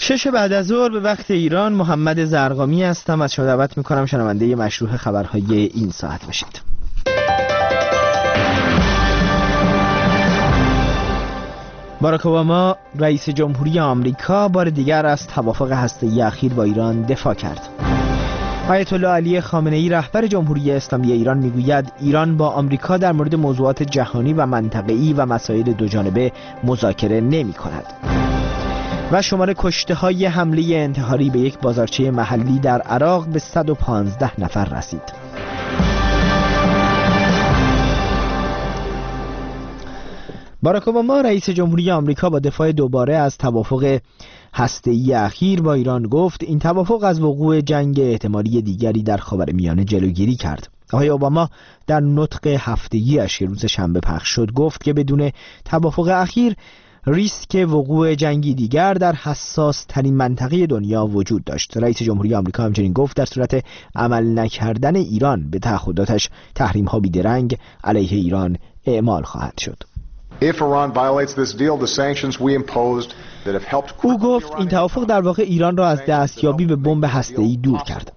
6 بعد از ظهر به وقت ایران. محمد زرقامی هستم. از شما دعوت میکنم شنونده مشروح خبرهای این ساعت باشید. باراک اوباما رئیس جمهوری آمریکا بار دیگر از توافق هسته‌ای اخیر با ایران دفاع کرد. آیت الله علی خامنه‌ای رهبر جمهوری اسلامی ایران میگوید ایران با آمریکا در مورد موضوعات جهانی و منطقه‌ای و مسائل دوجانبه مذاکره نمی‌کند. و شمار کشته‌های حمله انتحاری به یک بازارچه محلی در عراق به 115 نفر رسید. باراک اوباما رئیس جمهوری آمریکا با دفاع دوباره از توافق هسته‌ای اخیر با ایران گفت این توافق از وقوع جنگ احتمالی دیگری در خاورمیانه جلوگیری کرد. آقای اوباما در نطق هفتگی‌اش که روز شنبه پخش شد گفت که بدون توافق اخیر ریسک وقوع جنگی دیگر در حساس ترین منطقه دنیا وجود داشت. رئیس جمهوری آمریکا همچنین گفت در صورت عمل نکردن ایران به تعهداتش تحریم‌ها بی‌درنگ علیه ایران اعمال خواهد شد. او گفت این توافق در واقع ایران را از دستیابی به بمب هسته‌ای دور کرد.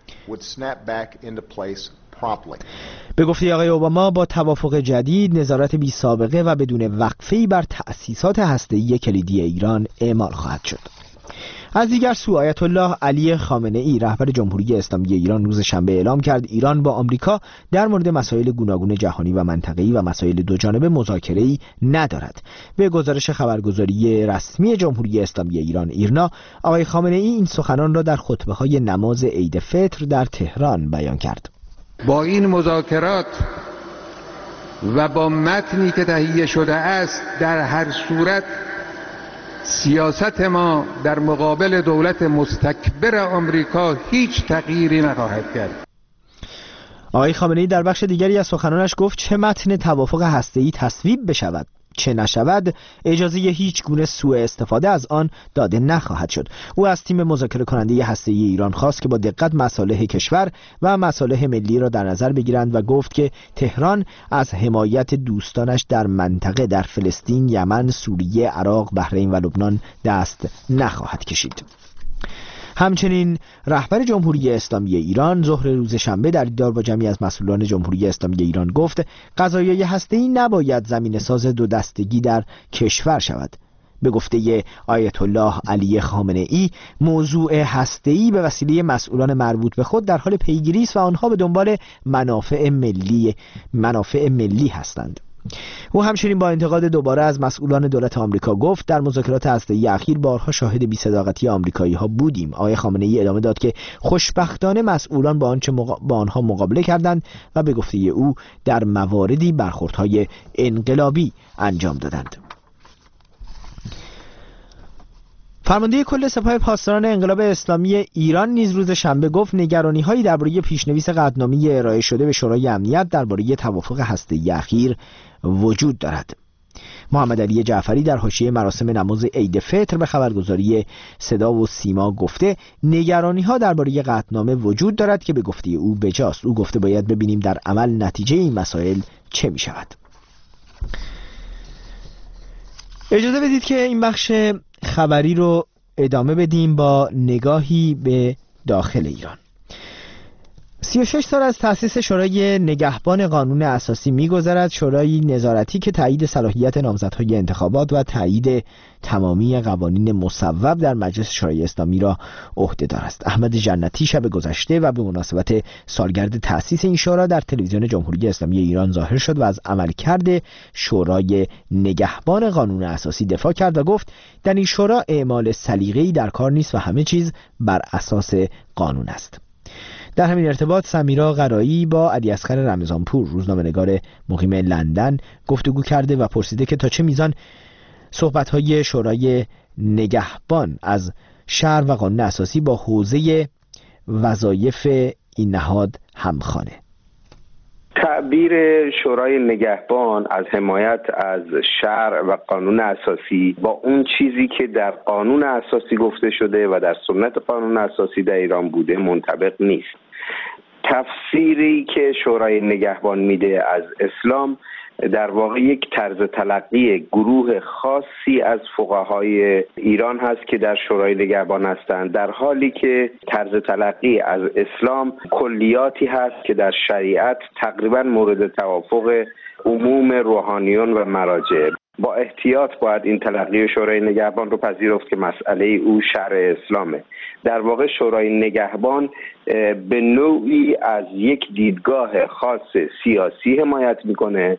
به گفته آقای اوباما با توافق جدید نظارت بی سابقه و بدون وقفه‌ای بر تأسیسات هسته‌ای کلیدی ایران اعمال خواهد شد. از دیگر سو آیت الله علی خامنه‌ای رهبر جمهوری اسلامی ایران روز شنبه اعلام کرد ایران با آمریکا در مورد مسائل گوناگون جهانی و منطقه‌ای و مسائل دوجانبه مذاکره‌ای ندارد. به گزارش خبرگزاری رسمی جمهوری اسلامی ایران ایرنا، آقای خامنه‌ای این سخنان را در خطبه‌های نماز عید فطر در تهران بیان کرد. با این مذاکرات و با متنی که تهیه شده است در هر صورت سیاست ما در مقابل دولت مستکبر آمریکا هیچ تغییری نخواهد کرد. آقای خامنه‌ای در بخش دیگری از سخنانش گفت چه متن توافق هسته‌ای تصویب بشود چه نشود اجازه هیچ گونه سوء استفاده از آن داده نخواهد شد. او از تیم مذاکره کننده هسته‌ای ایران خواست که با دقت مصالح کشور و مصالح ملی را در نظر بگیرند و گفت که تهران از حمایت دوستانش در منطقه در فلسطین، یمن، سوریه، عراق، بحرین و لبنان دست نخواهد کشید. همچنین رهبر جمهوری اسلامی ایران ظهر روز شنبه در دیدار با جمعی از مسئولان جمهوری اسلامی ایران گفت قضایای هسته‌ای نباید زمینه‌ساز دو دستگی در کشور شود. به گفته آیت الله علی خامنه‌ای موضوع هسته‌ای به وسیله مسئولان مربوط به خود در حال پیگیری است و آنها به دنبال منافع ملی هستند. او همچنین با انتقاد دوباره از مسئولان دولت آمریکا گفت در مذاکرات هسته‌ای اخیر بارها شاهد بی‌صداقتی آمریکایی‌ها بودیم. آقای خامنه‌ای ادامه داد که خوشبختانه مسئولان با آنها مقابله کردند و به گفته او در مواردی برخوردهای انقلابی انجام دادند. فرمانده کل سپاه پاسداران انقلاب اسلامی ایران نیز روز شنبه گفت نگرانی‌هایی درباره پیشنویس قطعنامه ارائه شده به شورای امنیت درباره توافق هسته‌ای اخیر وجود دارد. محمد علی جعفری در حاشیه مراسم نماز عید فطر به خبرگزاری صدا و سیما گفته نگرانی‌ها درباره قطعنامه وجود دارد که به گفته او بجاست. او گفته باید ببینیم در عمل نتیجه این مسائل چه می‌شود. اجازه بدید که این بخش خبری رو ادامه بدیم با نگاهی به داخل ایران. 36 سال از تأسیس شورای نگهبان قانون اساسی می‌گذرد. شورای نظارتی که تایید صلاحیت نامزدهای انتخابات و تایید تمامی قوانین مصوب در مجلس شورای اسلامی را عهده‌دار است. احمد جنتی شب گذشته و به مناسبت سالگرد تأسیس این شورا در تلویزیون جمهوری اسلامی ایران ظاهر شد و از عملکرد شورای نگهبان قانون اساسی دفاع کرد و گفت در این شورا اعمال سلیقه‌ای در کار نیست و همه چیز بر اساس قانون است. در همین ارتباط سمیرا قرایی با علیاصغر رمضانپور روزنامه‌نگار مقیم لندن گفتگو کرده و پرسیده که تا چه میزان صحبت‌های شورای نگهبان از شرع و قانون اساسی با حوزه وظایف این نهاد همخوانه. تعبیر شورای نگهبان از حمایت از شرع و قانون اساسی با اون چیزی که در قانون اساسی گفته شده و در سنت قانون اساسی در ایران بوده منطبق نیست. تفسیری که شورای نگهبان میده از اسلام در واقع یک طرز تلقی گروه خاصی از فقهای ایران هست که در شورای نگهبان هستند، در حالی که طرز تلقی از اسلام کلیاتی هست که در شریعت تقریبا مورد توافق عموم روحانیون و مراجع. با احتیاط باید این تلقی شورای نگهبان رو پذیرفت که مسئله او شرع اسلامه. در واقع شورای نگهبان به نوعی از یک دیدگاه خاص سیاسی حمایت میکنه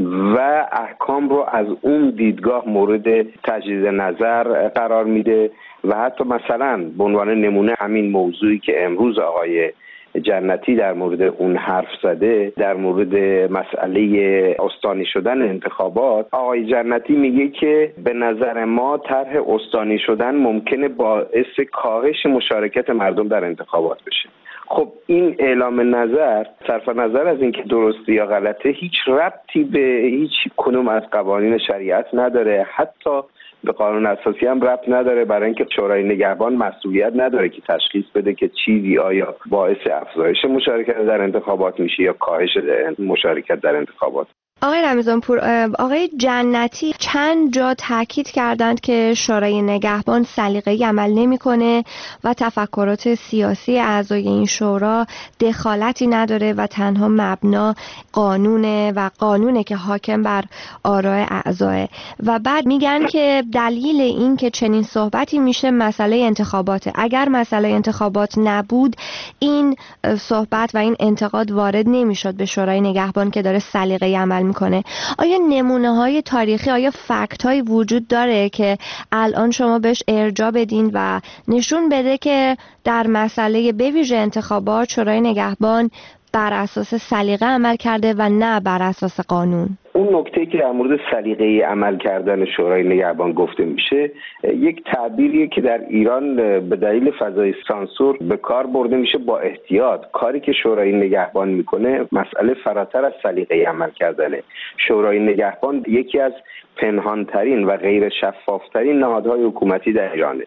و احکام رو از اون دیدگاه مورد تجدید نظر قرار میده و حتی مثلا به عنوان نمونه همین موضوعی که امروز آقای جنتی در مورد اون حرف زده، در مورد مسئله استانی شدن انتخابات، آقای جنتی میگه که به نظر ما طرح استانی شدن ممکنه باعث کاهش مشارکت مردم در انتخابات بشه. خب این اعلام نظر صرف نظر از اینکه درسته یا غلطه هیچ ربطی به هیچ کدوم از قوانین شریعت نداره، حتی به قانون اساسی هم ربط نداره، برای اینکه شورای نگهبان مسئولیت نداره که تشخیص بده که چیزی آیا باعث افزایش مشارکت در انتخابات میشه یا کاهش مشارکت در انتخابات. آقای رمضانپور، آقای جنتی چند جا تاکید کردند که شورای نگهبان سلیقه‌ای عمل نمی‌کنه و تفکرات سیاسی اعضای این شورا دخالتی نداره و تنها مبنا قانونه و قانونه که حاکم بر آراء اعضاه. و بعد میگن که دلیل این که چنین صحبتی میشه مسئله انتخاباته. اگر مسئله انتخابات نبود این صحبت و این انتقاد وارد نمیشد به شورای نگهبان که داره سلیقه‌ای عمل میکنه. آیا نمونه‌های تاریخی، آیا فکت‌هایی وجود داره که الان شما بهش ارجاع بدین و نشون بده که در مسئله به ویژه انتخابات شورای نگهبان بر اساس سلیقه عمل کرده و نه بر اساس قانون؟ اون نکته که در مورد سلیقه عمل کردن شورای نگهبان گفته میشه یک تعبیریه که در ایران به دلیل فضای سانسور به کار برده میشه. با احتیاط کاری که شورای نگهبان میکنه مسئله فراتر از سلیقه عمل کردنه. شورای نگهبان یکی از پنهانترین و غیر شفافترین نهادهای حکومتی در ایرانه.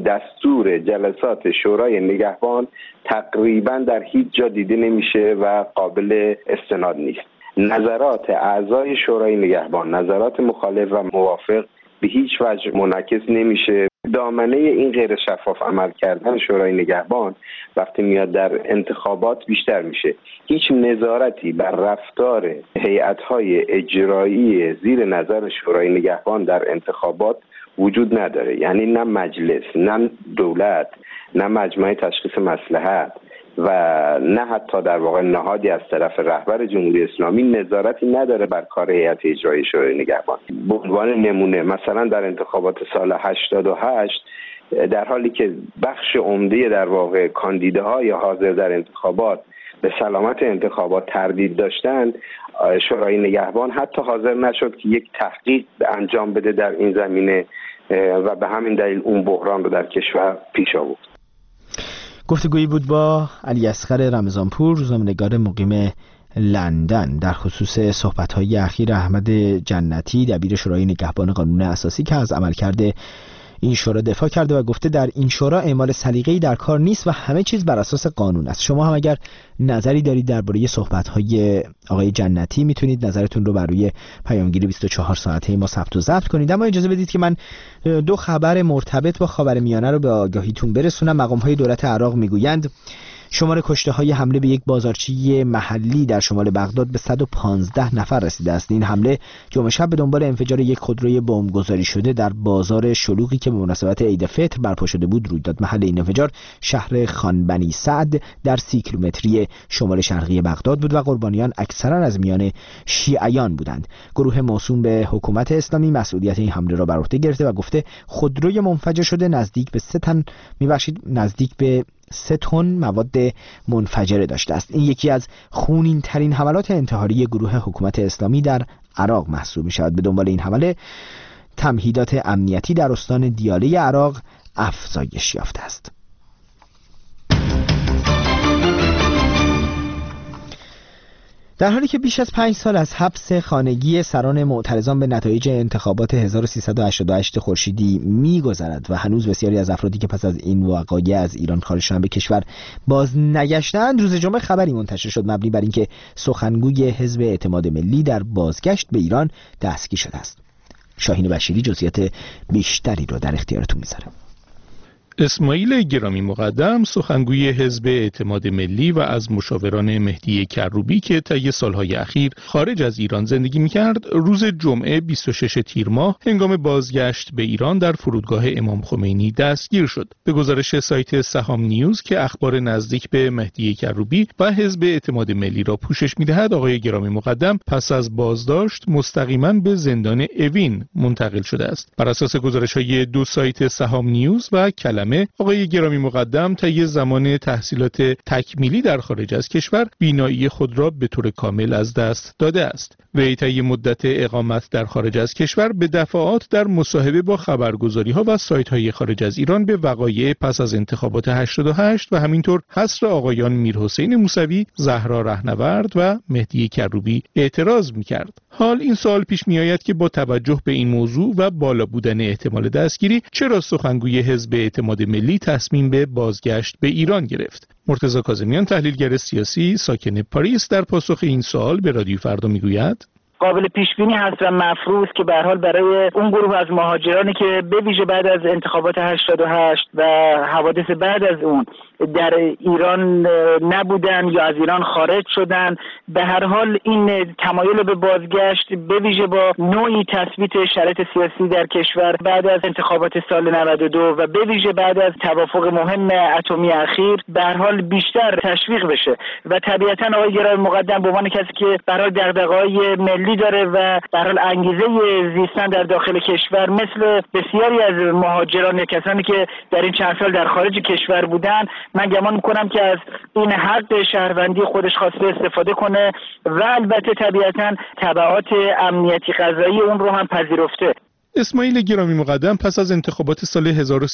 دستور جلسات شورای نگهبان تقریبا در هیچ جا دیده نمیشه و قابل استناد نیست. نظرات اعضای شورای نگهبان، نظرات مخالف و موافق به هیچ وجه منعکس نمیشه. دامنه این غیر شفاف عمل کردن شورای نگهبان وقتی میاد در انتخابات بیشتر میشه. هیچ نظارتی بر رفتار هیئت‌های اجرایی زیر نظر شورای نگهبان در انتخابات وجود نداره. یعنی نه مجلس، نه دولت، نه مجمع تشخیص مصلحت و نه حتی در واقع نهادی از طرف رهبر جمهوری اسلامی نظارتی نداره بر کار هیئت اجرایی شورای نگهبان. به عنوان نمونه مثلا در انتخابات سال 88 در حالی که بخش عمده در واقع کاندیداهای حاضر در انتخابات به سلامت انتخابات تردید داشتند، شورای نگهبان حتی حاضر نشد که یک تحقیق انجام بده در این زمینه و به همین دلیل اون بحران رو در کشور پیش آورد. گفتگویی بود با علیاصغر رمضانپور، روزنامه‌نگار مقیم لندن، در خصوص صحبت‌های اخیر احمد جنتی دبیر شورای نگهبان قانون اساسی که از عملکرد این شورا دفاع کرده و گفته در این شورا اعمال سلیقه‌ای در کار نیست و همه چیز بر اساس قانون است. شما هم اگر نظری دارید درباره صحبت‌های آقای جنتی میتونید نظرتون رو بر روی پیامگیر 24 ساعته ما ثبت و ضبط کنید. اما اجازه بدید که من دو خبر مرتبط با خاورمیانه رو به آگاهیتون برسونم. مقام‌های دولت عراق میگویند شمار کشته‌های حمله به یک بازارچی محلی در شمال بغداد به 115 نفر رسیده است. این حمله جمعه شب به دنبال انفجار یک خودروی بمبگذاری شده در بازار شلوغی که به مناسبت عید فطر برپا شده بود روی داد. محل این انفجار شهر خان بنی سعد در 30 کیلومتری شمال شرقی بغداد بود و قربانیان اکثرا از میان شیعیان بودند. گروه موسوم به حکومت اسلامی مسئولیت این حمله را بر عهده گرفته و گفته خودروی منفجر شده نزدیک به 3 تن مواد منفجره داشته است. این یکی از خونین ترین حملات انتحاری گروه حکومت اسلامی در عراق محسوب می شود. به دنبال این حمله تمهیدات امنیتی در استان دیاله عراق افزایش یافته است. در حالی که بیش از 5 سال از حبس خانگی سران معترضان به نتایج انتخابات 1388 خورشیدی می‌گذرد و هنوز بسیاری از افرادی که پس از این وقایع از ایران خارج شدند به کشور باز نگشتند، روز جمعه خبری منتشر شد مبنی بر اینکه سخنگوی حزب اعتماد ملی در بازگشت به ایران دستگیر شده است. شاهین بشیری جزئیات بیشتری رو در اختیارتون می‌ذاره. اسماعیل گرامی مقدم، سخنگوی حزب اعتماد ملی و از مشاوران مهدی کروبی که طی سالهای اخیر خارج از ایران زندگی می‌کرد، روز جمعه 26 تیر ماه هنگام بازگشت به ایران در فرودگاه امام خمینی دستگیر شد. به گزارش سایت سهام نیوز که اخبار نزدیک به مهدی کروبی و حزب اعتماد ملی را پوشش می‌دهد، آقای گرامی مقدم پس از بازداشت مستقیما به زندان اوین منتقل شده است. بر اساس گزارش‌های دو سایت سهام نیوز و آقای گرامی مقدم طی زمان تحصیلات تکمیلی در خارج از کشور بینایی خود را به طور کامل از دست داده است. وی طی مدت اقامت در خارج از کشور به دفعات در مصاحبه با خبرگزاری‌ها و سایت‌های خارج از ایران به وقایع پس از انتخابات 88 و همینطور حصر آقایان میرحسین موسوی، زهرا رهنورد و مهدی کروبی اعتراض می‌کرد. حال این سوال پیش می‌آید که با توجه به این موضوع و بالا بودن احتمال دستگیری، چرا سخنگوی حزب اعتماد ملی تصمیم به بازگشت به ایران گرفت؟ مرتضی کاظمیان، تحلیلگر سیاسی ساکن پاریس، در پاسخ این سوال به رادیو فردا میگوید: قابل پیش بینی هست و مفروض که به هر حال برای اون گروه از مهاجرانی که به ویژه بعد از انتخابات 88 و حوادث بعد از اون در ایران نبودن یا از ایران خارج شدن، به هر حال این تمایل به بازگشت به ویژه با نوعی تثبیت شرایط سیاسی در کشور بعد از انتخابات سال 92 و به ویژه بعد از توافق مهم اتمی اخیر به هر حال بیشتر تشویق بشه و طبیعتاً آقای گرامی مقدم به عنوان کسی که به هر حال دغدغه‌های ملی داره و به هر حال انگیزه زیستن در داخل کشور، مثل بسیاری از مهاجران یا کسانی که در این چند سال در خارج کشور بودن، من گمان میکنم که از این حق شهروندی خودش خواسته استفاده کنه و البته طبیعتاً تبعات امنیتی قضایی اون رو هم پذیرفته. اسماعیل گرامی مقدم پس از انتخابات سال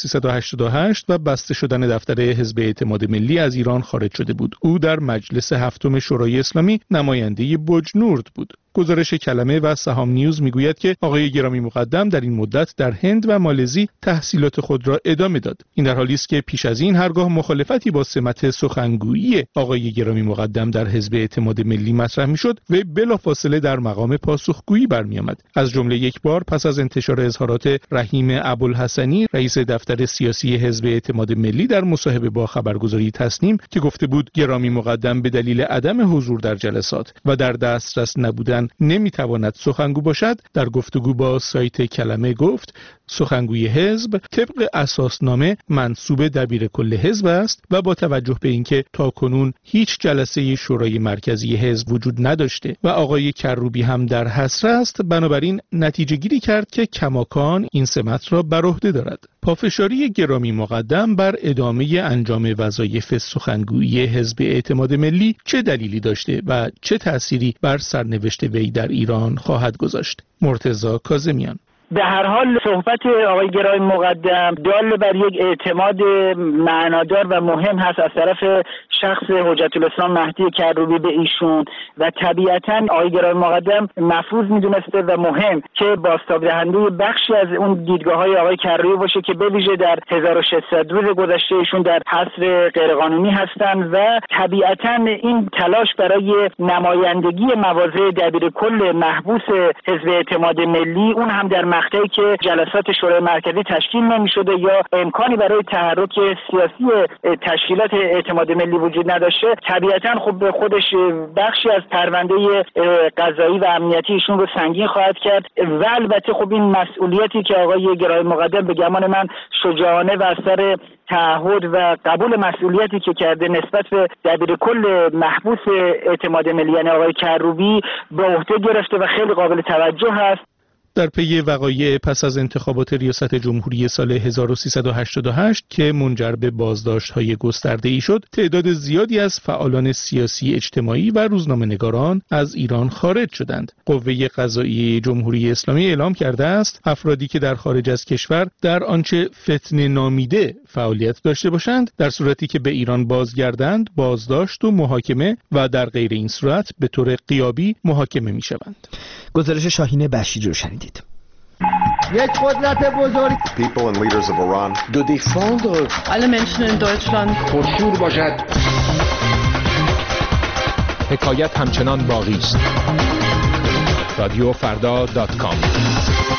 1388 و بسته شدن دفتر حزب اعتماد ملی از ایران خارج شده بود. او در مجلس هفتم شورای اسلامی نماینده بوجنورد بود. گزارش کلمه و سهام نیوز میگوید که آقای گرامی مقدم در این مدت در هند و مالزی تحصیلات خود را ادامه داد. این در حالی است که پیش از این هرگاه مخالفتی با سمت سخنگویی آقای گرامی مقدم در حزب اعتماد ملی مطرح میشد و بلافاصله در مقام پاسخگویی برمیآمد. از جمله یک بار پس از انتشار اظهارات رحیم ابوالحسنی، رئیس دفتر سیاسی حزب اعتماد ملی، در مصاحبه با خبرگزاری تصنیم که گفته بود گرامی مقدم به دلیل عدم حضور در جلسات و در دسترس نبودن نمیتواند سخنگو باشد، در گفتگو با سایت کلمه گفت سخنگوی حزب طبق اساسنامه منصوب دبیر کل حزب است و با توجه به اینکه تاکنون هیچ جلسه شورای مرکزی حزب وجود نداشته و آقای کروبی هم در حصر است، بنابراین نتیجه گیری کرد که کماکان این سمت را بر عهده دارد. پافشاری گرامی مقدم بر ادامه انجام وظایف سخنگویی حزب اعتماد ملی چه دلیلی داشته و چه تأثیری بر سرنوشت وی در ایران خواهد گذاشت؟ مرتضی کاظمیان. به هر حال صحبت آقای گرامی مقدم دال بر یک اعتماد معنادار و مهم هست از طرف شخص حجت الاسلام مهدی کروبی به ایشون و طبیعتاً آقای گرامی مقدم مفروض میدونسته و مهم که بازتاب دهنده بخشی از اون دیدگاه‌های آقای کروبی باشه که به ویژه در 1600 روز گذشته ایشون در حصر غیرقانونی هستند و طبیعتاً این تلاش برای نمایندگی مواضع دبیر کل محبوس حزب اعتماد ملی، اون هم در مقطعی که جلسات شورای مرکزی تشکیل نمی‌شده یا امکانی برای تحرک سیاسی تشکیلات اعتماد ملی وجود نداشته، طبیعتاً خب به خودش بخشی از پرونده قضایی و امنیتی ایشون رو سنگین خواهد کرد و البته خب این مسئولیتی که آقای گرامی مقدم به گمان من شجاعانه و از سر تعهد و قبول مسئولیتی که کرده نسبت به دبیر کل محبوس اعتماد ملی یعنی آقای کروبی به عهده گرفته و خیلی قابل توجه هست. در پی وقایع پس از انتخابات ریاست جمهوری سال 1388 که منجر به بازداشت‌های گسترده‌ای شد، تعداد زیادی از فعالان سیاسی، اجتماعی و روزنامه‌نگاران از ایران خارج شدند. قوه قضاییه جمهوری اسلامی اعلام کرده است افرادی که در خارج از کشور در آنچه فتنه نامیده فعالیت داشته باشند، در صورتی که به ایران بازگردند، بازداشت و محاکمه و در غیر این صورت به طور غیابی محاکمه می‌شوند. گزارش شاهین بشیر رو شنیدید. یک قدرت بزرگ. People and leaders of Iran. De défendre alle Menschen in Deutschland. پرشور باشد. حکایت همچنان باقی است. رادیو فردا.com